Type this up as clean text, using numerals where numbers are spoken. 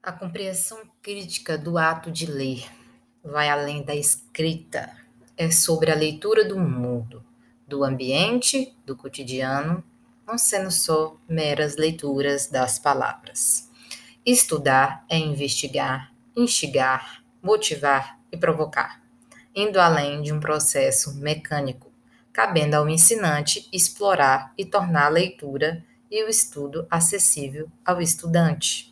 A compreensão crítica do ato de ler vai além da escrita. É sobre a leitura do mundo, do ambiente, do cotidiano, não sendo só meras leituras das palavras. Estudar é investigar, instigar, motivar e provocar, indo além de um processo mecânico, cabendo ao ensinante explorar e tornar a leitura e o estudo acessível ao estudante.